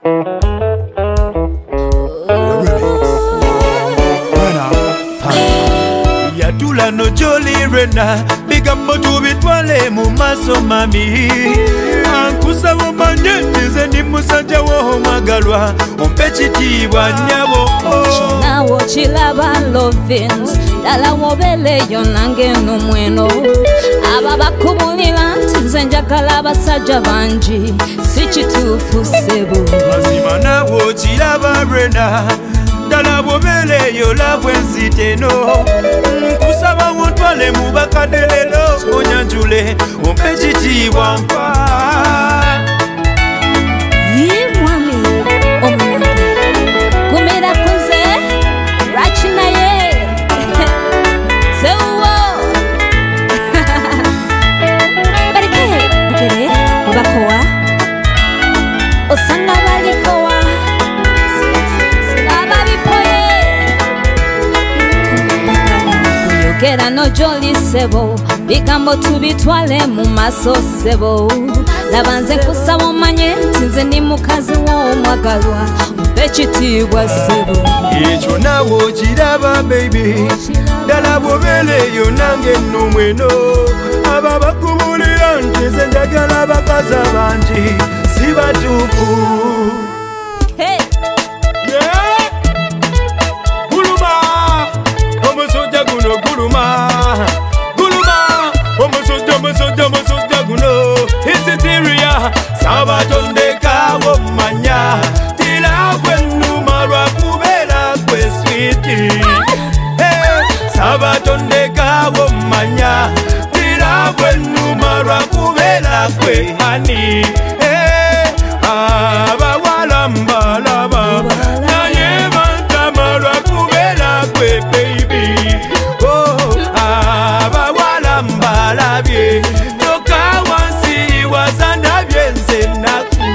Yatula no jolly rena bigambo tubitwale mu maso mami ankusa womanye nze ndi musajja wo magalwa ompe kitiibwa nnyabo nawo kilaba lovins dala wobeleyo nange n'omweno aba bakubulira nti nze njagala abasajja bangi si kituufu ssebo mazima nawo kilaba rena dala wobeleyo labwe nziteno nkusaba wontwale mu bakadde leero onyanjule ompe kitiibwa mpa mwami omunange kumera kuze rachinaye seuwo bareke bukere bakowa osanga balikowa kera no jolly sebo bigambo tubitwale mu maso sebo labanze kusaba omanye nze ndi mukazi w'omwagalwa mpe kitiibwa sebo ekyo nawo kiraba baby ddala bw'obeeleyo nange n'omweno aba bakubulira nti nze njagala abakazi abangi si batuufu. Omusujja guno isitiria sabatondeka womanya tila gwenuma lwakubeera gwe switi sabatondeka womanya tila gwenuma lwakubeera gwe hani abawala mbalaba naye bantama lwakubeera gwe baby abawala mbalabye toka wansi wazandabye nze naku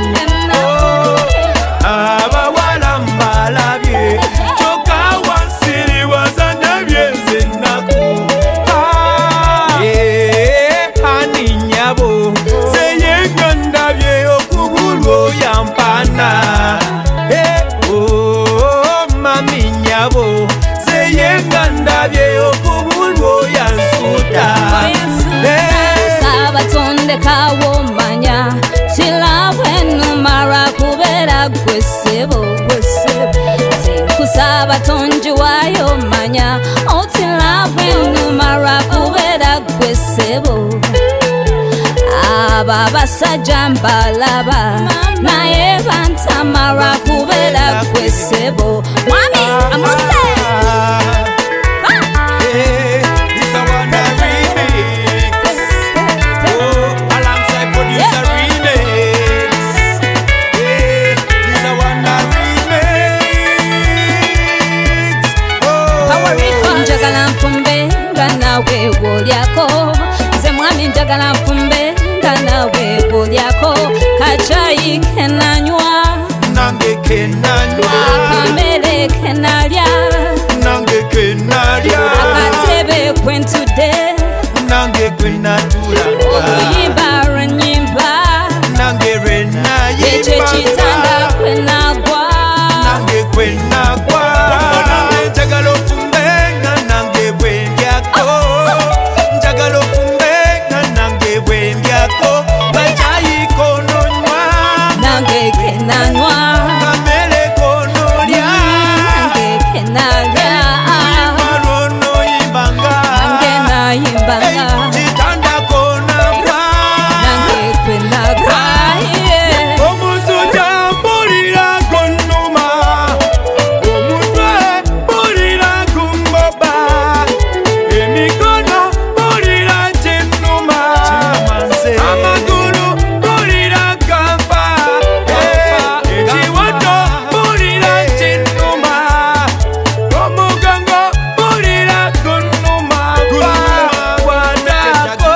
abawala mbalabye toka wansi wazandabye nze naku hani nyabo seyenga ndabye okubulwa yampana mami nyabo seyenga ndabye okubulwa yansuta sabatondeka womanya tilabwe numara kubeera gwe ssebo zinkusaba tonjiwayo manya otilabwe numara kubeera gwe ssebo aba basajja mbalaba naye bantamara kubeera gwe ssebo mwami amuse nawe wolyako nze mwami njagala nfumbe nga nawe wolyako kacayi kenanywa nange kenanywa akamere kenalya nange kenalya akatebe kwentudde nange kwenatula oluyimba lwenyimba nange lwenayimba ekyo ekitanda kwenagwa nange kwenagwa nange njagala ofumbe nga nange bwendyako njagala ofumbe nga nange bwendyako kacayi kononywa nange kenanywa kamere konolya nange kenalya malwonoyimbanga nange nayimbanga kitanda konagwa nange kwenagwa omusujja mpulira gonuma omutwe mpulira gumboba emikono mpulira kyenuma amagulu mpulira gampa ekiwato mpulira kyenuma omugongo mpulira gonuma kwatako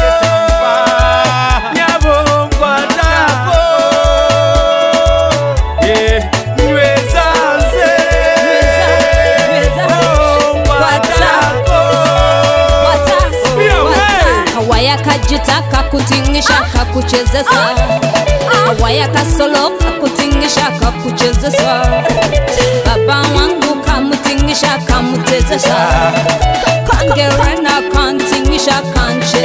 nyabo nkwatako nywezanze nkwatako kawaya kajita kakutingisha kakuchezesa kawaya kasolo kakutingisha Kangerena kantingisha kanche